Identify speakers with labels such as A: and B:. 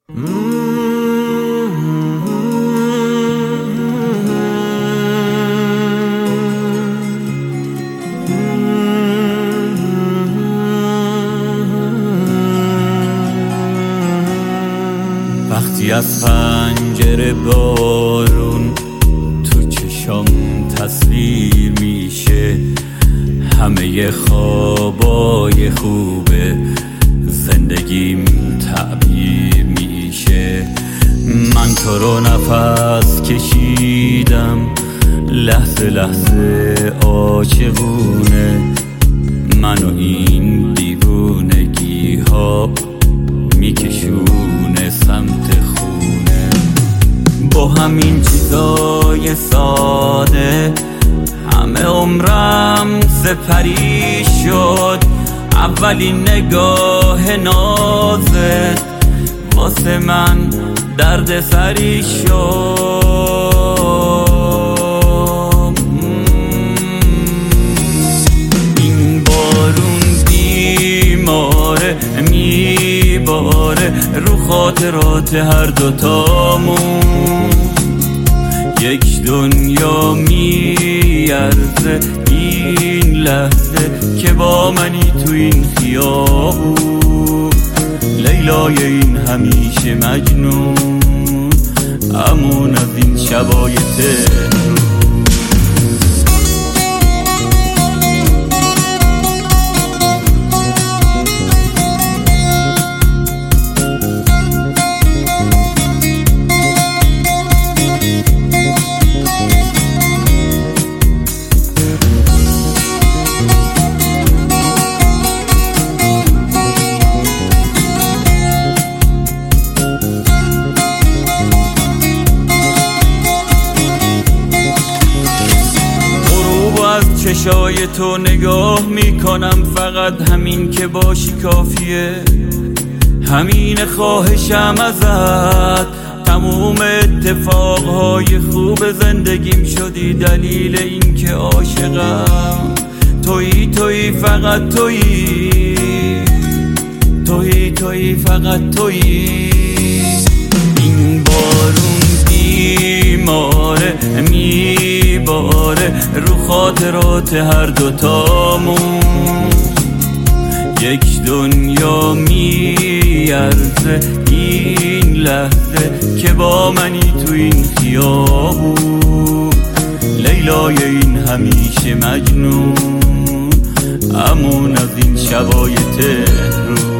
A: وقتی از پنجره بارون تو چشام تصویر میشه، همه خوابای خوبه زندگیم تعبیر میشه. من تو رو نفس کشیدم، لحظه لحظه عاشقونه، من و این دیوونگی ها میکشونه سمت خونه. با همین چیزای ساده همه عمرم سپری شد. اولین نگاه نازت واسه من درد سری شد. این بارون بیماره میباره رو خاطرات هر دوتامون، یک دنیا میارزه این لحظه که با منی تو این خیابون. لیلای این همیشه مجنون، امون از این شبای تهرون. چشای تو نگاه میکنم، فقط همین که باشی کافیه. همین خواهشم ازت، تموم اتفاقهای خوب زندگیم شدی دلیل این که عاشقم. تویی فقط تویی فقط تویی. این بارون بیماره میباره رو خاطرات هر دوتامون، یک دنیا میارزه این لحظه که با منی تو این خیابون. لیلای این همیشه مجنون، امون از این شبای تهرون.